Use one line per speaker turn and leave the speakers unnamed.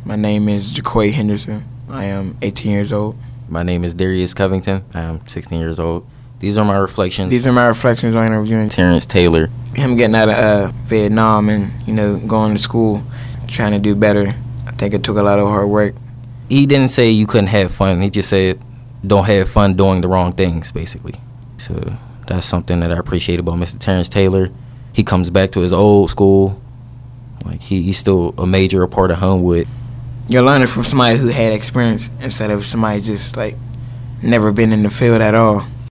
My name is Jaquay Henderson. I am 18 years old.
My name is Darius Covington. I am 16 years old. These are my reflections.
These are my reflections on interviewing
Terrence Taylor.
Him getting out of Vietnam and, going to school, trying to do better. I think it took a lot of hard work.
He didn't say you couldn't have fun. He just said don't have fun doing the wrong things, basically. So that's something that I appreciate about Mr. Terrence Taylor. He comes back to his old school. Like he's still a major part of Homewood.
You're learning from somebody who had experience instead of somebody just, never been in the field at all.